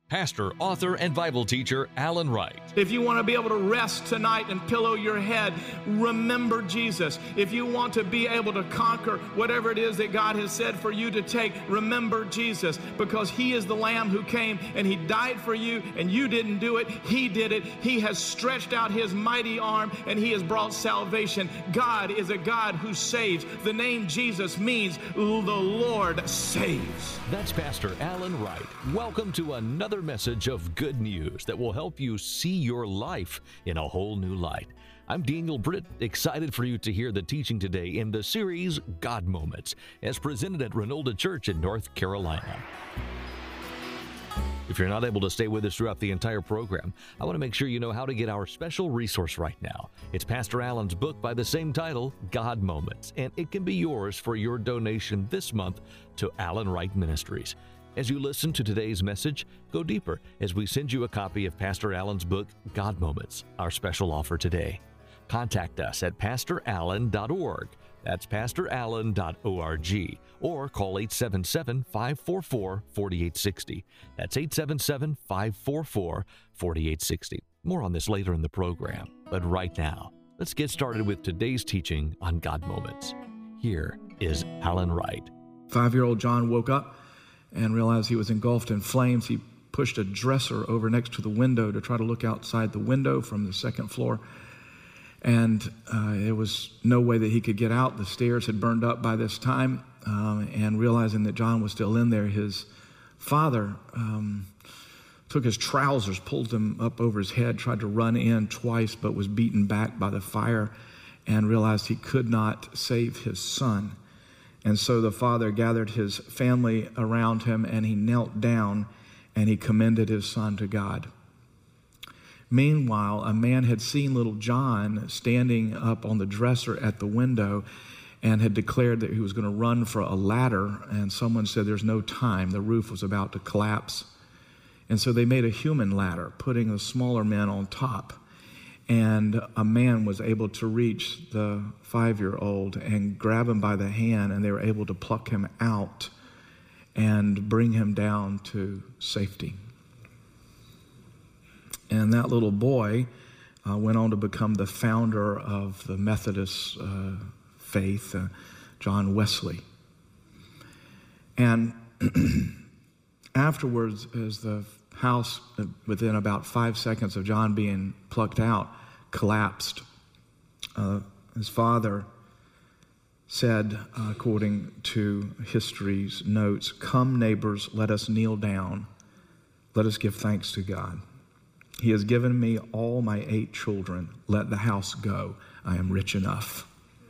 Pastor, author, and Bible teacher Alan Wright. If you want to be able to rest tonight and pillow your head, remember Jesus. If you want to be able to conquer whatever it is that God has said for you to take, remember Jesus, because He is the Lamb who came and He died for you, and you didn't do it. He did it. He has stretched out His mighty arm and He has brought salvation. God is a God who saves. The name Jesus means the Lord saves. That's Pastor Alan Wright. Welcome to another message of good news that will help you see your life in a whole new light. I'm Daniel Britt, excited for you to hear the teaching today in the series God Moments, as presented at Renolda Church in North Carolina. If you're not able to stay with us throughout the entire program, I want to make sure you know how to get our special resource right now. It's Pastor Alan's book by the same title, God Moments, and it can be yours for your donation this month to Alan Wright Ministries. As you listen to today's message, go deeper as we send you a copy of Pastor Alan's book, God Moments, our special offer today. Contact us at pastorallen.org. That's pastorallen.org. Or call 877-544-4860. That's 877-544-4860. More on this later in the program. But right now, let's get started with today's teaching on God Moments. Here is Alan Wright. 5-year-old John woke up and realized he was engulfed in flames. He pushed a dresser over next to the window to try to look outside the window from the second floor. And there was no way that he could get out. The stairs had burned up by this time. And realizing that John was still in there, his father took his trousers, pulled them up over his head, tried to run in twice, but was beaten back by the fire and realized he could not save his son. And so the father gathered his family around him and he knelt down and he commended his son to God. Meanwhile, a man had seen little John standing up on the dresser at the window and had declared that he was going to run for a ladder, and someone said there's no time. The roof was about to collapse. And so they made a human ladder, putting the smaller men on top. And a man was able to reach the 5-year-old and grab him by the hand, and they were able to pluck him out and bring him down to safety. And that little boy went on to become the founder of the Methodist faith, John Wesley. And afterwards, as the house, within about 5 seconds of John being plucked out, collapsed, his father said, according to history's notes, "Come, neighbors, let us kneel down. Let us give thanks to God. He has given me all my 8 children. Let the house go. I am rich enough."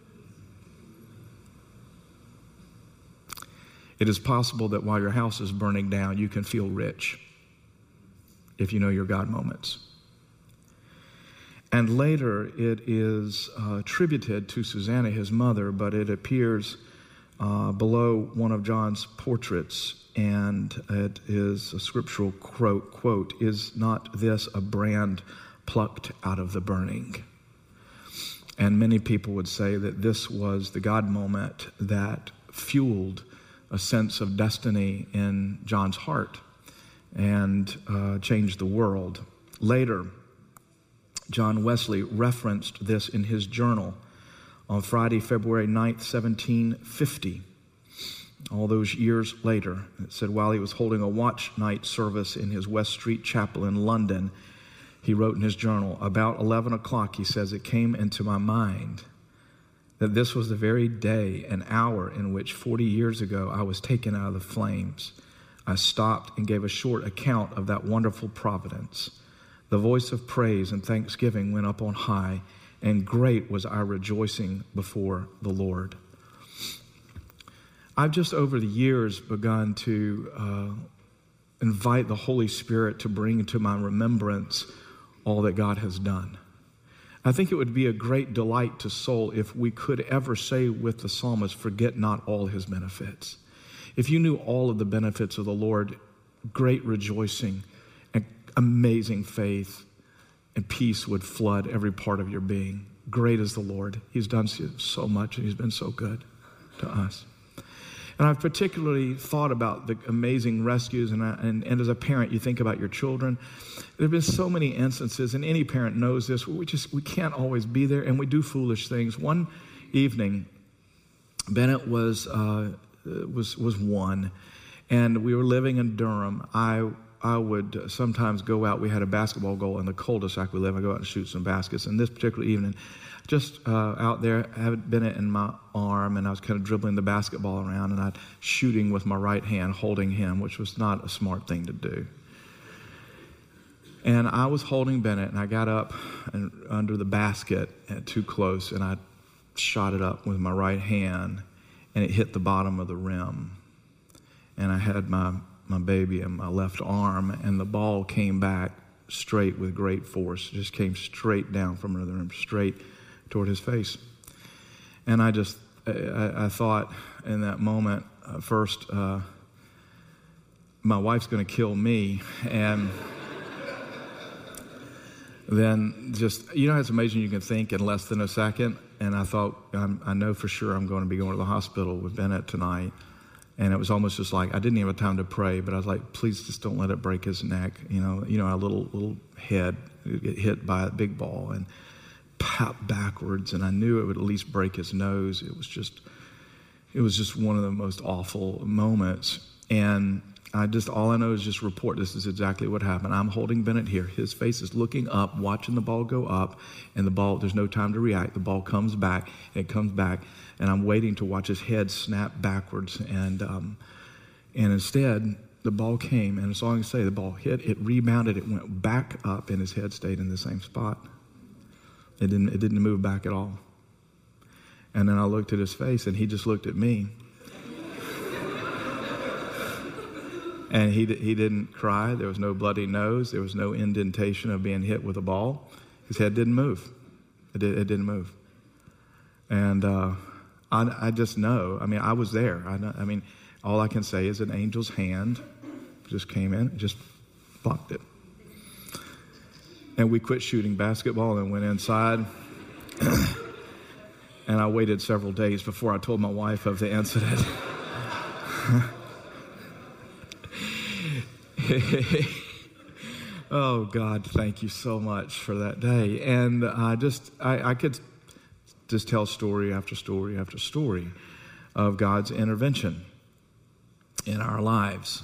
It is possible that while your house is burning down, you can feel rich if you know your God moments. And later it is attributed to Susanna, his mother, but it appears below one of John's portraits, and it is a scriptural quote, "Is not this a brand plucked out of the burning?" And many people would say that this was the God moment that fueled a sense of destiny in John's heart and changed the world. Later, John Wesley referenced this in his journal on Friday, February 9th, 1750. All those years later, it said while he was holding a watch night service in his West Street Chapel in London, he wrote in his journal, about 11 o'clock, he says, it came into my mind that this was the very day and hour in which 40 years ago I was taken out of the flames. I stopped and gave a short account of that wonderful providence. The voice of praise and thanksgiving went up on high, and great was our rejoicing before the Lord. I've just over the years begun to invite the Holy Spirit to bring to my remembrance all that God has done. I think it would be a great delight to soul if we could ever say with the psalmist, forget not all his benefits. If you knew all of the benefits of the Lord, great rejoicing and amazing faith and peace would flood every part of your being. Great is the Lord. He's done so much and he's been so good to us. And I've particularly thought about the amazing rescues, and as a parent, you think about your children. There have been so many instances, and any parent knows this, where we can't always be there, and we do foolish things. One evening, Bennett was one, and we were living in Durham. I would sometimes go out. We had a basketball goal in the cul-de-sac we live. I go out and shoot some baskets. And this particular evening, just out there, I had Bennett in my arm, and I was kind of dribbling the basketball around, and I'd shooting with my right hand, holding him, which was not a smart thing to do. And I was holding Bennett, and I got up and under the basket too close, and I shot it up with my right hand, and it hit the bottom of the rim. And I had my baby in my left arm, and the ball came back straight with great force. It just came straight down from another rim, straight toward his face. And I thought in that moment, first, my wife's going to kill me, and then just, it's amazing you can think in less than a second. And I thought, I know for sure I'm going to be going to the hospital with Bennett tonight. And it was almost just like, I didn't even have time to pray, but I was like, please just don't let it break his neck. A little head get hit by a big ball and pop backwards, and I knew it would at least break his nose. It was just one of the most awful moments. And all I know is just report, this is exactly what happened. I'm holding Bennett here. His face is looking up, watching the ball go up, and the ball, there's no time to react. The ball comes back, and it comes back, and I'm waiting to watch his head snap backwards. And instead, the ball came, and that's all I can say. The ball hit, it rebounded, it went back up, and his head stayed in the same spot. It didn't move back at all. And then I looked at his face, and he just looked at me. And he didn't cry. There was no bloody nose. There was no indentation of being hit with a ball. His head didn't move. It didn't move. And I just know. I was there. All I can say is an angel's hand just came in and just blocked it. And we quit shooting basketball and went inside. And I waited several days before I told my wife of the incident. Oh, God, thank you so much for that day. And I could just tell story after story after story of God's intervention in our lives.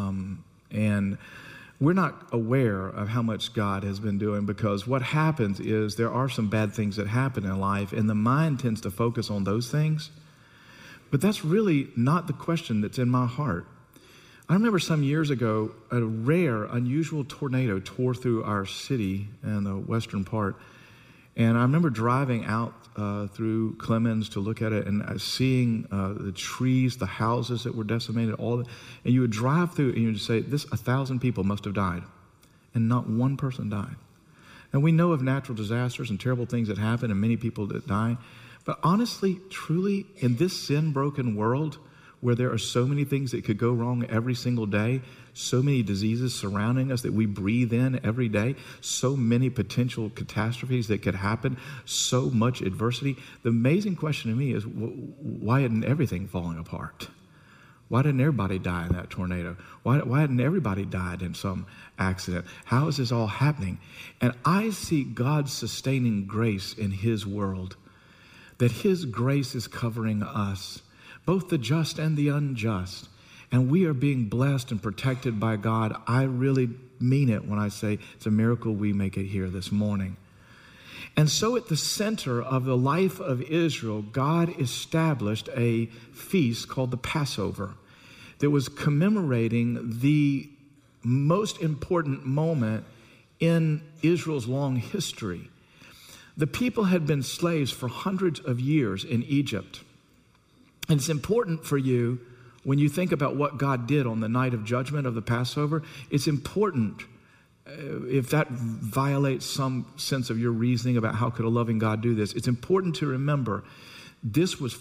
And we're not aware of how much God has been doing, because what happens is there are some bad things that happen in life, and the mind tends to focus on those things. But that's really not the question that's in my heart. I remember some years ago, a rare, unusual tornado tore through our city in the western part. And I remember driving out through Clemens to look at it and seeing the trees, the houses that were decimated, all that. And you would drive through and you would say, 1,000 people must have died. And not one person died. And we know of natural disasters and terrible things that happen and many people that die. But honestly, truly, in this sin-broken world, where there are so many things that could go wrong every single day, so many diseases surrounding us that we breathe in every day, so many potential catastrophes that could happen, so much adversity. The amazing question to me is, why isn't everything falling apart? Why didn't everybody die in that tornado? Why hadn't everybody died in some accident? How is this all happening? And I see God's sustaining grace in His world, that His grace is covering us, both the just and the unjust. And we are being blessed and protected by God. I really mean it when I say it's a miracle we make it here this morning. And so at the center of the life of Israel, God established a feast called the Passover that was commemorating the most important moment in Israel's long history. The people had been slaves for hundreds of years in Egypt. And it's important for you, when you think about what God did on the night of judgment of the Passover, it's important, if that violates some sense of your reasoning about how could a loving God do this, it's important to remember this was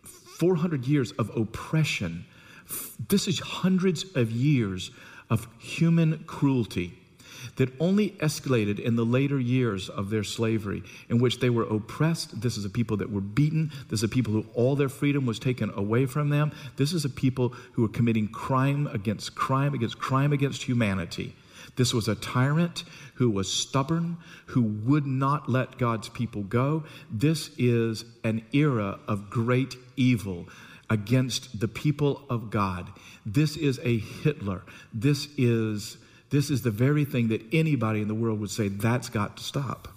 400 years of oppression. This is hundreds of years of human cruelty. that only escalated in the later years of their slavery, in which they were oppressed. This is a people that were beaten. This is a people who all their freedom was taken away from them. This is a people who were committing crime against humanity. This was a tyrant who was stubborn, who would not let God's people go. This is an era of great evil against the people of God. This is a Hitler. This is the very thing that anybody in the world would say, that's got to stop.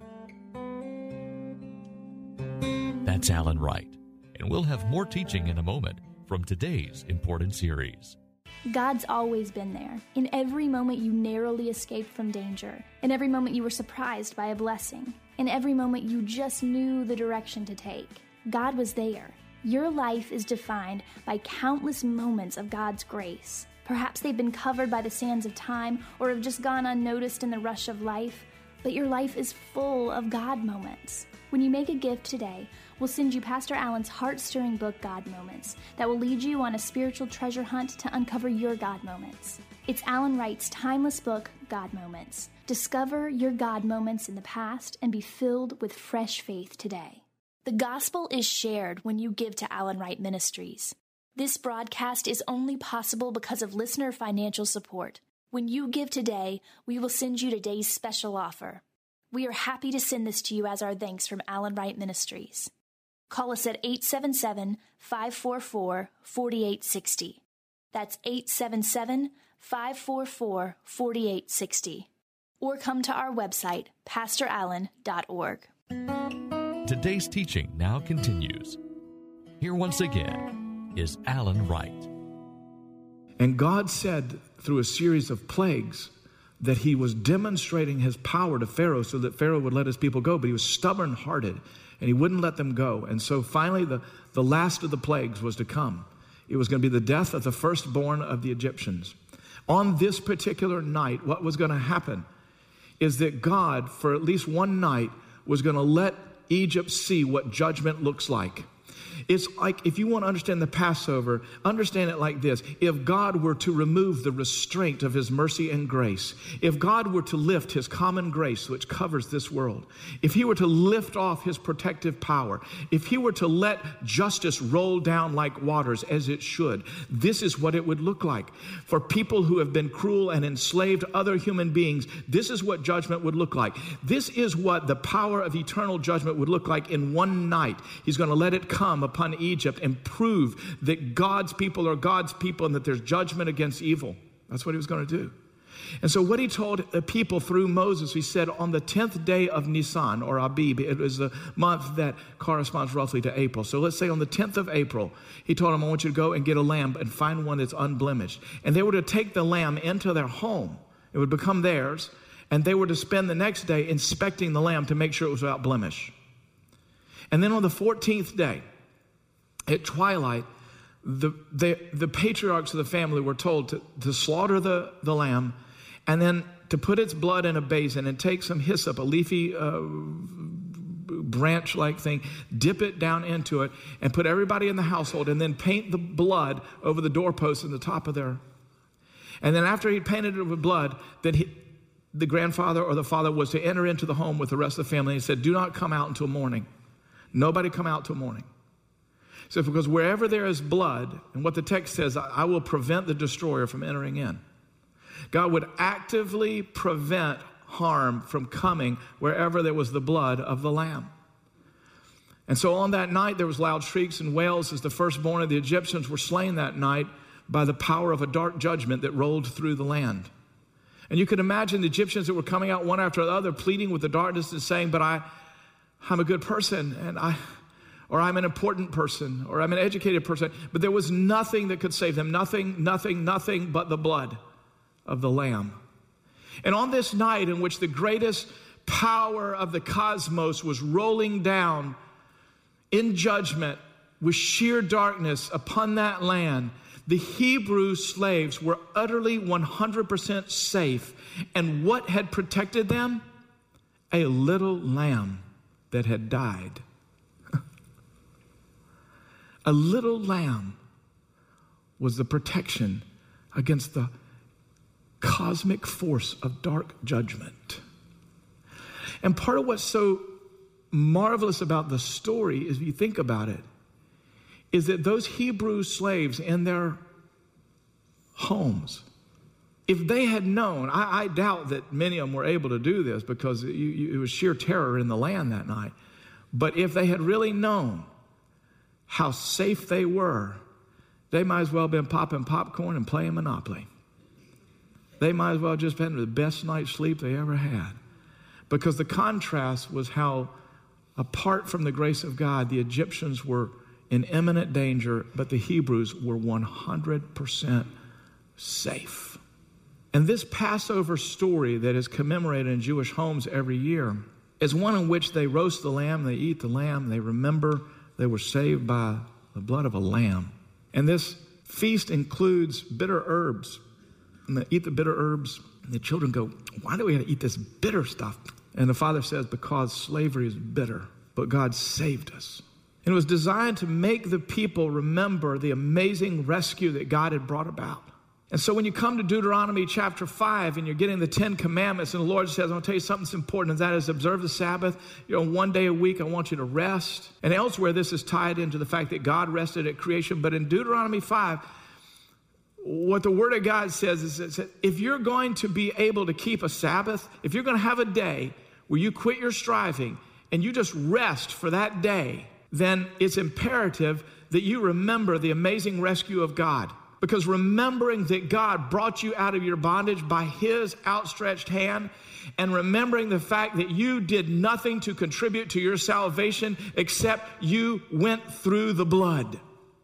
That's Alan Wright. And we'll have more teaching in a moment from today's important series. God's always been there. In every moment you narrowly escaped from danger. In every moment you were surprised by a blessing. In every moment you just knew the direction to take. God was there. Your life is defined by countless moments of God's grace. Perhaps they've been covered by the sands of time or have just gone unnoticed in the rush of life, but your life is full of God moments. When you make a gift today, we'll send you Pastor Alan's heart-stirring book, God Moments, that will lead you on a spiritual treasure hunt to uncover your God moments. It's Alan Wright's timeless book, God Moments. Discover your God moments in the past and be filled with fresh faith today. The gospel is shared when you give to Alan Wright Ministries. This broadcast is only possible because of listener financial support. When you give today, we will send you today's special offer. We are happy to send this to you as our thanks from Alan Wright Ministries. Call us at 877-544-4860. That's 877-544-4860. Or come to our website, pastorallen.org. Today's teaching now continues. Here once again is Alan Wright. And God said through a series of plagues that he was demonstrating his power to Pharaoh so that Pharaoh would let his people go, but he was stubborn-hearted and he wouldn't let them go. And so finally the last of the plagues was to come. It was going to be the death of the firstborn of the Egyptians. On this particular night, what was going to happen is that God, for at least one night, was going to let Egypt see what judgment looks like. It's like, if you want to understand the Passover, understand it like this. If God were to remove the restraint of his mercy and grace, if God were to lift his common grace, which covers this world, if he were to lift off his protective power, if he were to let justice roll down like waters as it should, this is what it would look like. For people who have been cruel and enslaved other human beings, this is what judgment would look like. This is what the power of eternal judgment would look like in one night. He's going to let it come upon Egypt and prove that God's people are God's people and that there's judgment against evil. That's what he was going to do. And so what he told the people through Moses, he said on the 10th day of Nisan, or Abib, it was the month that corresponds roughly to April. So let's say on the 10th of April, he told them, I want you to go and get a lamb and find one that's unblemished. And they were to take the lamb into their home. It would become theirs. And they were to spend the next day inspecting the lamb to make sure it was without blemish. And then on the 14th day, at twilight, the patriarchs of the family were told to slaughter the lamb and then to put its blood in a basin and take some hyssop, a leafy branch-like thing, dip it down into it, and put everybody in the household and then paint the blood over the doorposts and the top of their... And then after he'd painted it with blood, then the grandfather or the father was to enter into the home with the rest of the family. He said, do not come out until morning. Nobody come out till morning. So because wherever there is blood, and what the text says, I will prevent the destroyer from entering in. God would actively prevent harm from coming wherever there was the blood of the lamb. And so on that night, there was loud shrieks and wails as the firstborn of the Egyptians were slain that night by the power of a dark judgment that rolled through the land. And you can imagine the Egyptians that were coming out one after the other, pleading with the darkness and saying, but I'm a good person, and or I'm an important person, or I'm an educated person. But there was nothing that could save them. Nothing but the blood of the Lamb. And on this night in which the greatest power of the cosmos was rolling down in judgment with sheer darkness upon that land, the Hebrew slaves were utterly 100% safe. And what had protected them? A little lamb that had died. A little lamb was the protection against the cosmic force of dark judgment. And part of what's so marvelous about the story, is, if you think about it, is that those Hebrew slaves in their homes, if they had known, I doubt that many of them were able to do this because it was sheer terror in the land that night. But if they had really known how safe they were, they might as well have been popping popcorn and playing Monopoly. They might as well have just been the best night's sleep they ever had. Because the contrast was how, apart from the grace of God, the Egyptians were in imminent danger, but the Hebrews were 100% safe. And this Passover story that is commemorated in Jewish homes every year is one in which they roast the lamb, they eat the lamb, they remember they were saved by the blood of a lamb. And this feast includes bitter herbs. And they eat the bitter herbs, and the children go, why do we have to eat this bitter stuff? And the father says, because slavery is bitter, but God saved us. And it was designed to make the people remember the amazing rescue that God had brought about. And so when you come to Deuteronomy chapter 5 and you're getting the 10 commandments, and the Lord says, I'm going to tell you something that's important, and that is observe the Sabbath. One day a week, I want you to rest. And elsewhere, this is tied into the fact that God rested at creation. But in Deuteronomy 5, what the Word of God says is that if you're going to be able to keep a Sabbath, if you're going to have a day where you quit your striving and you just rest for that day, then it's imperative that you remember the amazing rescue of God. Because remembering that God brought you out of your bondage by His outstretched hand, and remembering the fact that you did nothing to contribute to your salvation except you went through the blood.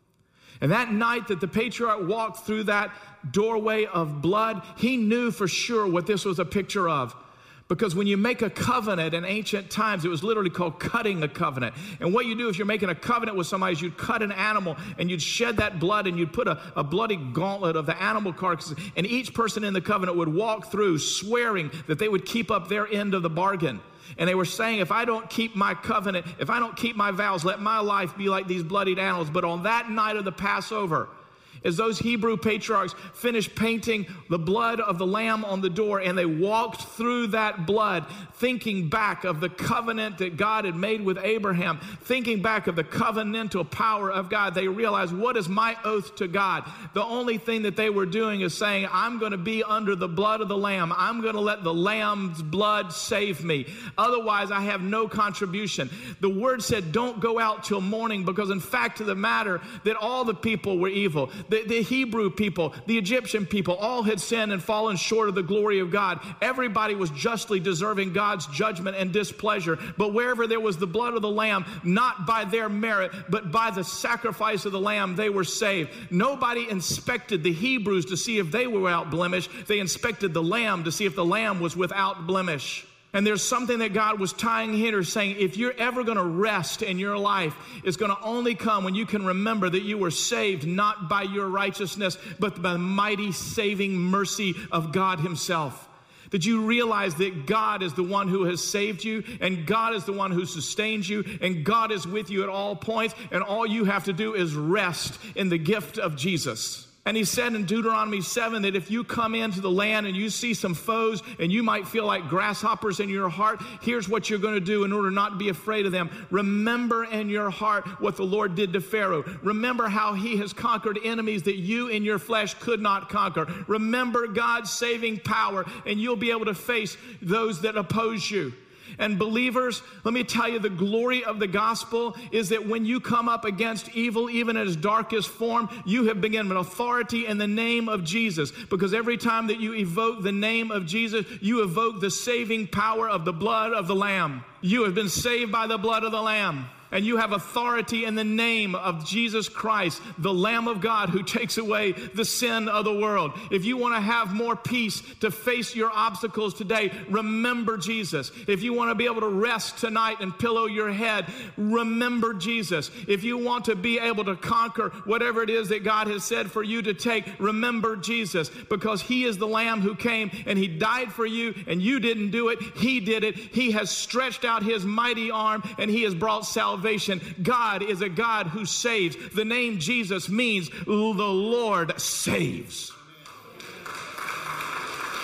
And that night that the patriarch walked through that doorway of blood, he knew for sure what this was a picture of. Because when you make a covenant in ancient times, it was literally called cutting a covenant. And what you do if you're making a covenant with somebody is you'd cut an animal and you'd shed that blood and you'd put a bloody gauntlet of the animal carcasses. And each person in the covenant would walk through swearing that they would keep up their end of the bargain. And they were saying, if I don't keep my covenant, if I don't keep my vows, let my life be like these bloodied animals. But on that night of the Passover, as those Hebrew patriarchs finished painting the blood of the lamb on the door, and they walked through that blood, thinking back of the covenant that God had made with Abraham, thinking back of the covenantal power of God, they realized, what is my oath to God? The only thing that they were doing is saying, I'm going to be under the blood of the lamb. I'm going to let the lamb's blood save me. Otherwise, I have no contribution. The word said, don't go out till morning, because in fact of the matter, that all the people were evil. The Hebrew people, the Egyptian people, all had sinned and fallen short of the glory of God. Everybody was justly deserving God's judgment and displeasure. But wherever there was the blood of the lamb, not by their merit, but by the sacrifice of the lamb, they were saved. Nobody inspected the Hebrews to see if they were without blemish. They inspected the lamb to see if the lamb was without blemish. And there's something that God was tying here, saying, if you're ever going to rest in your life, it's going to only come when you can remember that you were saved not by your righteousness, but by the mighty saving mercy of God Himself. That you realize that God is the one who has saved you, and God is the one who sustains you, and God is with you at all points, and all you have to do is rest in the gift of Jesus. And He said in Deuteronomy 7 that if you come into the land and you see some foes and you might feel like grasshoppers in your heart, here's what you're going to do in order not to be afraid of them. Remember in your heart what the Lord did to Pharaoh. Remember how He has conquered enemies that you in your flesh could not conquer. Remember God's saving power, and you'll be able to face those that oppose you. And believers, let me tell you, the glory of the gospel is that when you come up against evil, even in its darkest form, you have been given authority in the name of Jesus. Because every time that you evoke the name of Jesus, you evoke the saving power of the blood of the Lamb. You have been saved by the blood of the Lamb. And you have authority in the name of Jesus Christ, the Lamb of God who takes away the sin of the world. If you want to have more peace to face your obstacles today, remember Jesus. If you want to be able to rest tonight and pillow your head, remember Jesus. If you want to be able to conquer whatever it is that God has said for you to take, remember Jesus. Because He is the Lamb who came and He died for you, and you didn't do it. He did it. He has stretched out His mighty arm and He has brought salvation. God is a God who saves. The name Jesus means the Lord saves.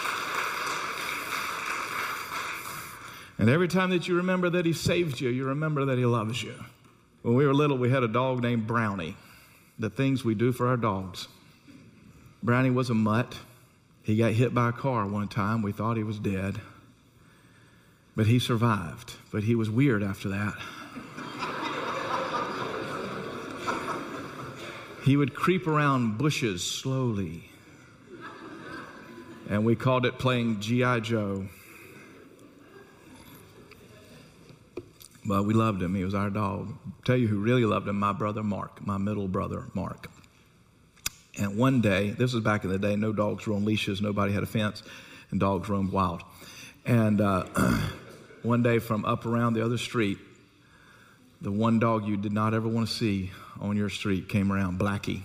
And every time that you remember that he saved you, you remember that he loves you. When we were little, we had a dog named Brownie. The things we do for our dogs. Brownie was a mutt. He got hit by a car one time. We thought he was dead. But he survived. But he was weird after that. He would creep around bushes slowly. And we called it playing G.I. Joe. But we loved him. He was our dog. I'll tell you who really loved him, my brother Mark, my middle brother Mark. And one day, this was back in the day, no dogs were on leashes, nobody had a fence, and dogs roamed wild. And one day from up around the other street, the one dog you did not ever want to see on your street came around, Blackie.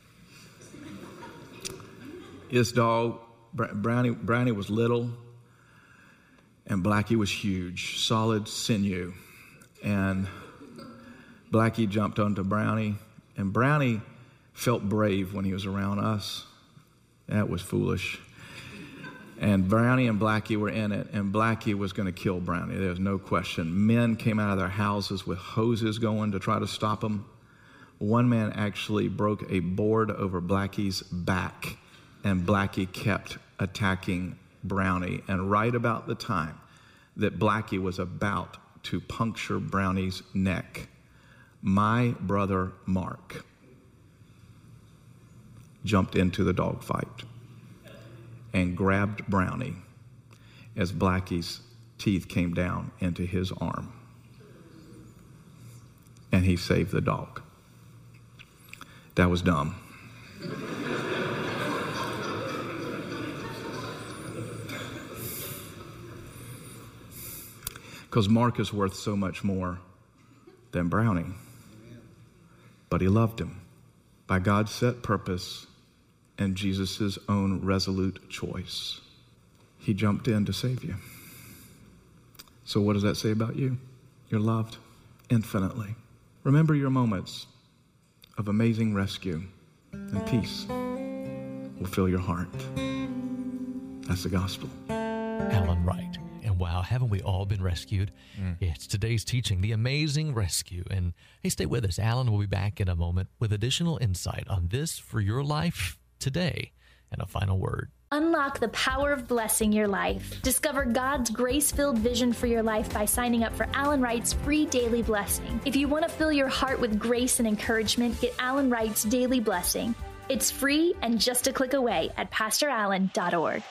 This dog, Brownie was little, and Blackie was huge, solid sinew. And Blackie jumped onto Brownie, and Brownie felt brave when he was around us. That was foolish. And Brownie and Blackie were in it, and Blackie was going to kill Brownie. There was no question. Men came out of their houses with hoses going to try to stop him. One man actually broke a board over Blackie's back, and Blackie kept attacking Brownie. And right about the time that Blackie was about to puncture Brownie's neck, my brother Mark jumped into the dog fight and grabbed Brownie as Blackie's teeth came down into his arm. And he saved the dog. That was dumb. Because Mark is worth so much more than Brownie. But he loved him by God's set purpose and Jesus' own resolute choice. He jumped in to save you. So what does that say about you? You're loved infinitely. Remember your moments of amazing rescue, and peace will fill your heart. That's the gospel. Alan Wright. And wow, haven't we all been rescued? It's today's teaching, The Amazing Rescue. And hey, stay with us. Alan will be back in a moment with additional insight on this for your life today and a final word. Unlock the power of blessing your life. Discover God's grace-filled vision for your life by signing up for Alan Wright's free daily blessing. If you want to fill your heart with grace and encouragement, get Alan Wright's daily blessing. It's free and just a click away at PastorAlan.org.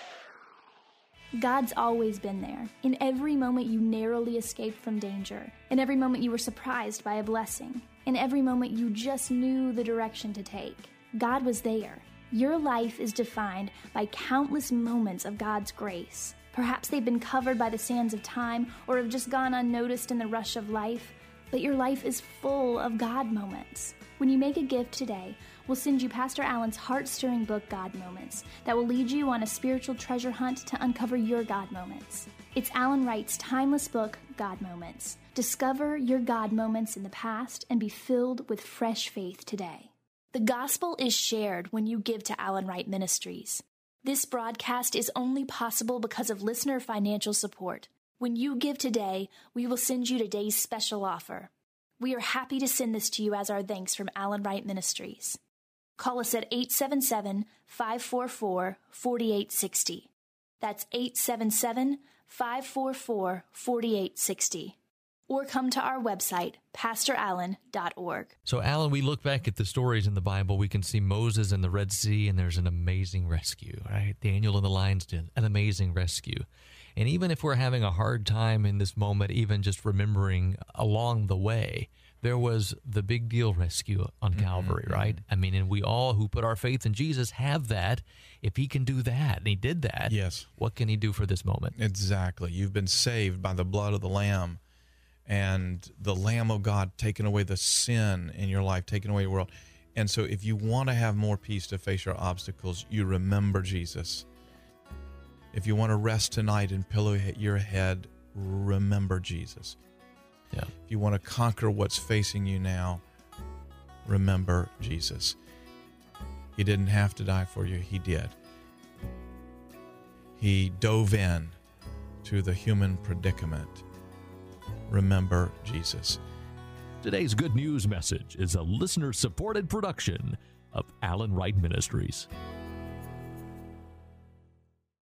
God's always been there. In every moment you narrowly escaped from danger. In every moment you were surprised by a blessing. In every moment you just knew the direction to take. God was there. Your life is defined by countless moments of God's grace. Perhaps they've been covered by the sands of time or have just gone unnoticed in the rush of life, but your life is full of God moments. When you make a gift today, we'll send you Pastor Alan's heart-stirring book, God Moments, that will lead you on a spiritual treasure hunt to uncover your God moments. It's Alan Wright's timeless book, God Moments. Discover your God moments in the past and be filled with fresh faith today. The gospel is shared when you give to Alan Wright Ministries. This broadcast is only possible because of listener financial support. When you give today, we will send you today's special offer. We are happy to send this to you as our thanks from Alan Wright Ministries. Call us at 877-544-4860. That's 877-544-4860. Or come to our website, PastorAlan.org. So, Alan, we look back at the stories in the Bible. We can see Moses in the Red Sea, and there's an amazing rescue, right? Daniel in the lion's den, an amazing rescue. And even if we're having a hard time in this moment, even just remembering along the way, there was the big deal rescue on Calvary, right? I mean, and we all who put our faith in Jesus have that. If he can do that, and he did that, yes, what can he do for this moment? Exactly. You've been saved by the blood of the Lamb, and the Lamb of God taking away the sin in your life, taking away the world. And so if you want to have more peace to face your obstacles, you remember Jesus. If you want to rest tonight and pillow your head, remember Jesus. Yeah. If you want to conquer what's facing you now, remember Jesus. He didn't have to die for you. He did. He dove in to the human predicament remember Jesus. Today's good news message is a listener-supported production of Alan Wright Ministries.